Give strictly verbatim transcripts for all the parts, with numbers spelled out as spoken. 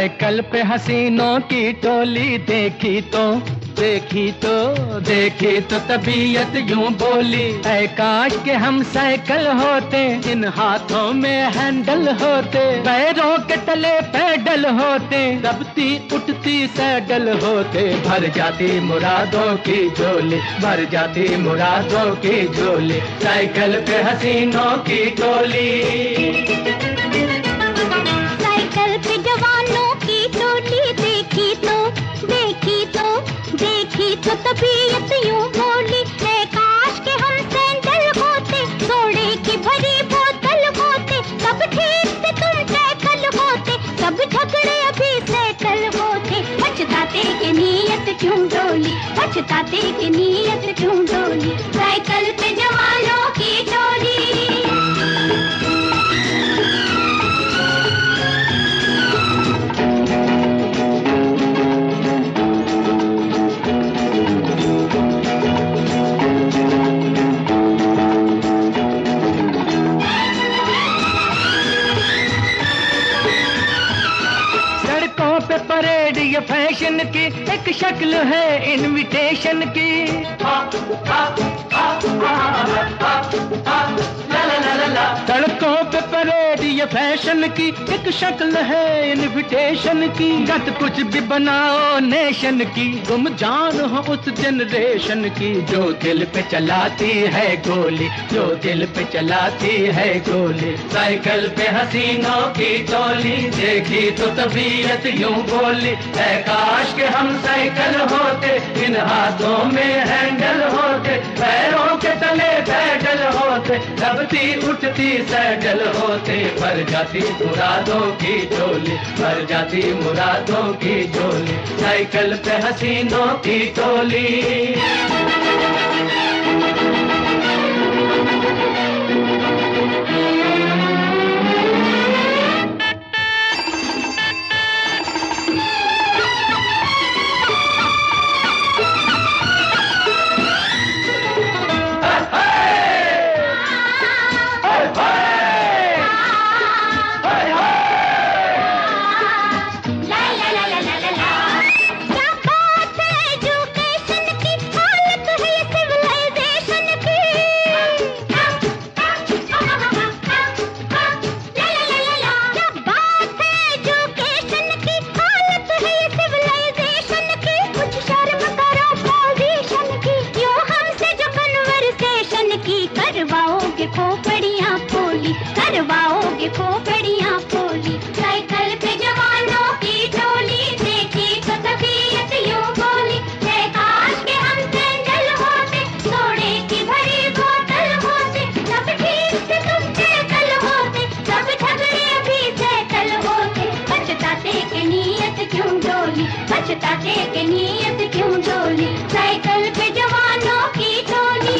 Cycle पे हसीनों की टोली देखी तो देखी तो देखी तो तबीयत यूं बोली, ऐ काश के हम साइकिल होते, इन हाथों में हैंडल होते, पैरों के तले पैडल होते, दबती उठती सैडल होते, भर जाती मुरादों की झोली, भर जाती मुरादों की झोली, साइकिल पे हसीनों की टोली। साइकिल पे जवानों की टोली देखी तो देखी तो देखी तो तबीयत यूं बोली, है काश के हम सैंडल होते, सोडे की भरी बोतल होते, सब ठीक से तुम टैकल होते, सब झगड़े अभी सेटल होते, पछताते कि नीयत क्यों डोली, पछताते कि नीयत क्यों डोली, साइकिल पे जवानों की टोली। परेड ये फैशन की एक शक्ल है इनविटेशन की, सड़कों पे परेड ये फैशन की एक शक्ल है इनविटेशन की, गत कुछ भी बनाओ नेशन की, तुम जान हो उस जनरेशन की, जो दिल पे चलाती है गोली, जो दिल पे चलाती है गोली, साइकिल पे हसीनों की टोली देखी तो तबीयत यूं बोली, ऐ काश के हम साइकिल होते, इन हाथों में हैंडल होते, पैरों के तले पैडल होते, दबती उठती सैडल होते, भर जाती मुरादों की झोली, भर जाती मुरादों की झोली, साइकिल पे हसीनों की टोली। करवाओगे खोपड़ियाँ पोली, करवाओगे खोपड़ियाँ पोली, साइकिल पे जवानों की टोली देखी तो तबीयत यूं बोली, है काश के हम सैंडल होते, सोडे की भरी बोतल होते, सब ठीक से तुम टैकल होते, सब झगड़े भी सेटल होते, पछताते कि नीयत क्यों डोली, पछताते कि नीयत क्यों डोली, साइकिल पे जवानों की टोली।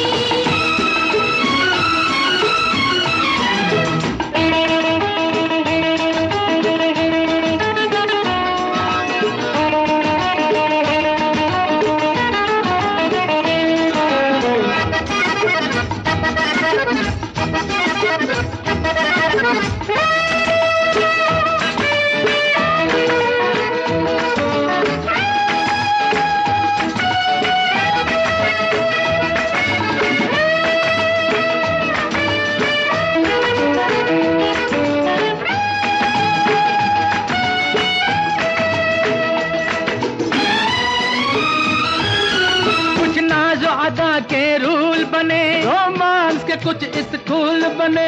अदा के रूल बने, रोमांस के कुछ स्कूल बने,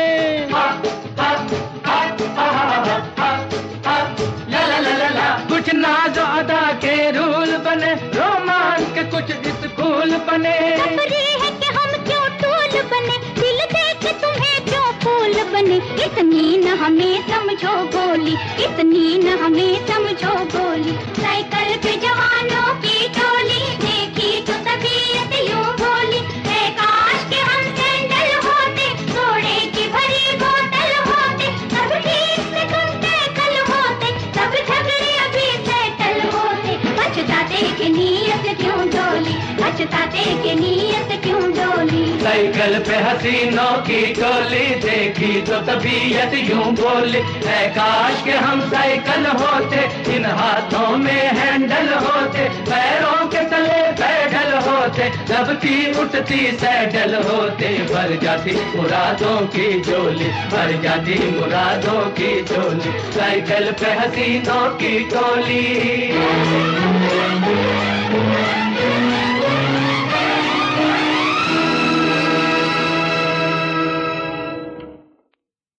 कुछ नाज अदा के रूल बने, रोमांस के कुछ स्कूल बने, है कि हम क्यों टूल बने, दिल देख तुम्हें क्यों फूल बने, इतनी न हमें समझो गोली, इतनी न हमें समझो गोली, साइकिल पे जवानों की टोली देखी तो तबीयत यूं बोली, है काश के हम सैंडल होते, सोडे की भरी बोतल होते, सब ठीक से तुम टैकल होते, सब झगड़े अभी सेटल होते, पछताते कि नीयत क्यों डोली, पछताते के नीयत क्यों डोली। साइकिल पे हसीनों की टोली देखी तो तबीयत यूं बोली, ऐ काश के हम साइकिल होते, इन हाथों में हैंडल होते, पैरों के तले पैडल होते, दबती उठती सैडल होते, भर जाती मुरादों की झोली, भर जाती मुरादों की झोली। साइकिल पे हसीनों की टोली।